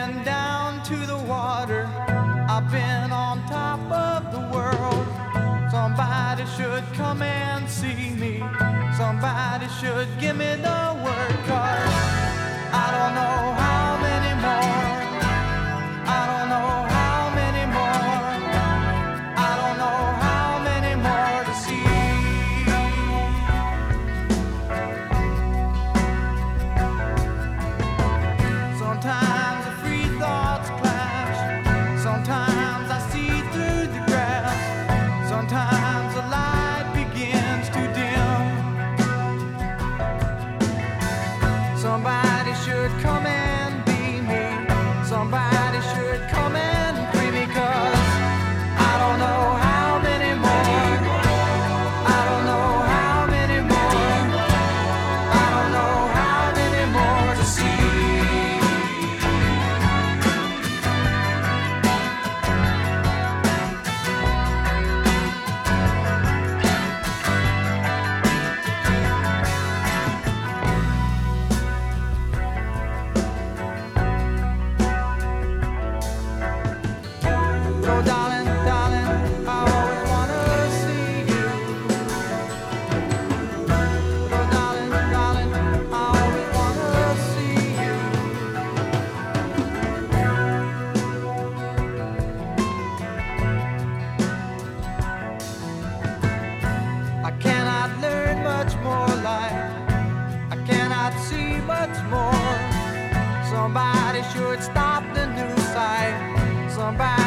been down to the water, I've been on top of the world. Somebody should come and see me. Somebody should give me the word, 'cause I don't know how many more. I don't know how many more. I don't know how many more to see. Sometimes the free thoughts clash. Sometimes I see through the grass. Sometimes the light begins to dim. Somebody should come and be me. Somebody should come and free me, 'cause I don't know how many more. I don't know how many more. I don't know how many more to see. So darling, darling, I always wanna see you. So darling, darling, I always wanna see you. I cannot learn much more life. I cannot see much more. Somebody should stop the news site. Somebody